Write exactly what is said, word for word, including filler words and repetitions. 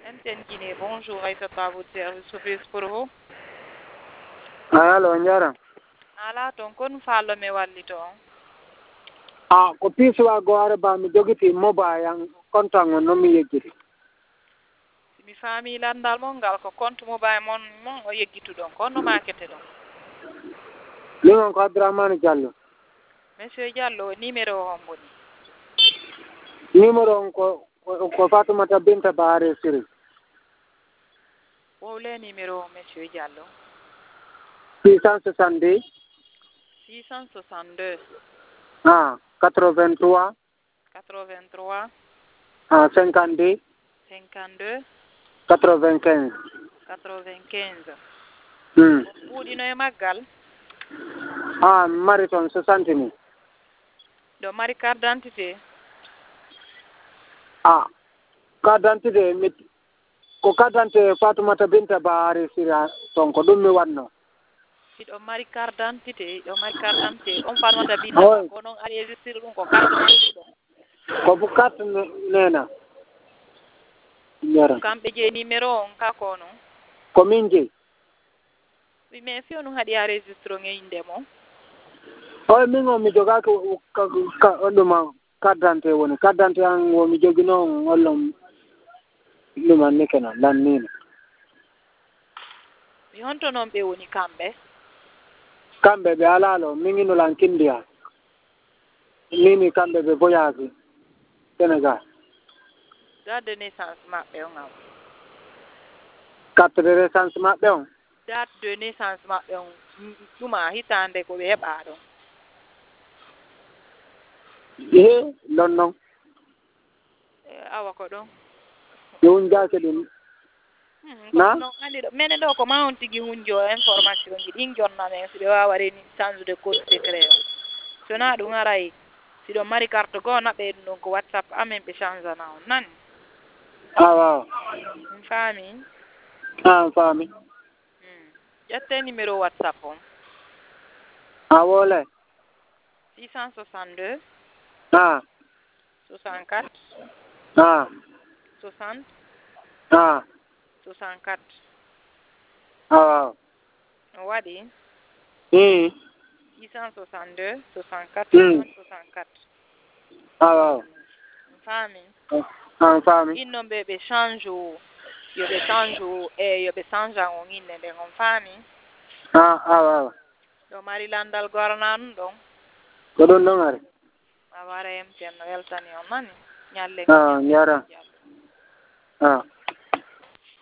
M T N Guinée, bonjour, Aïssata à votre service, service pour vous. Allo, njara. Ala ton kon fallo me walli ton. Ah, ko piswa go are ba mi jogiti mobile yang kontango no mi yejjiti. Si mi fami landal mon gal ko compte mobile mon mon o yeggitu don ko no makete don. Lingon ko Abdourahmane Diallo. Monsieur Diallo numéro homboni. Numéro ko ko Fatoumata Binta Bare Siri. Wo le numéro Monsieur Diallo. six cent soixante-deux. six cent soixante-deux. Ah, quatre-vingt-trois. quatre-vingt-trois. Ah, cinquante-deux. cinquante-deux. quatre-vingt-quinze. quatre-vingt-quinze. Hmm. Wudino e maggal. Ah, marathon soixante mille. Do mari carte d'identité. Ah, carte d'identité mi ko carte d'identité Fatoumata Binta Bare Siri ton ko dum mi wanno. Ido mari carte d'identité, do mari carte d'identité, on Fatoumata Binta oh. Ko non ari registré dum ko carte d'identité. Ko bu carte nena. Njara. Kambe je numéro on ka kono. Ko min je. Oui, mais fi on hadi a registré ngey mo. Oh, min o mi joga ko ka oduma carte d'identité woni carte d'identité an wo mi jogino ngollom duma nekena lan ni. Mi honto non be woni kambe. Kambe be alalo mingino lan kindia. Nini kambe be voyage. Sénégal. Date de naissance ma be on aw. Carte de naissance ma be on. Date de naissance ma be on. Duma hitande ko be heba don. Eh, non non. Eh, awa ko don. Yo njaake dum. Hmm, na? Non, andi do. Mene do ko ma on tigi hunjo information gi din jonna men si be waware ni change de code secret. So na du ngarai. Si do mari carte go na be non ko WhatsApp amen be change na on nan. Ah waaw. Fami. Ah fami. Hmm. Yatte numéro WhatsApp on. Ah wole. six cent soixante-deux. Ah. soixante-quatre. Ah. soixante. Ah. soixante-quatre. Ah. Wadi. Hmm. six cent soixante-deux. soixante-quatre. Hmm. soixante-quatre. Ah. Fami. Ah fami. In non be be change o. Yo be change o e yo be change on inne de on fami. Ah ah. Do mari landal gornan don. Ko don non are. Awara em ten weltani on mani. Nyalle. Ah nyara. Ah.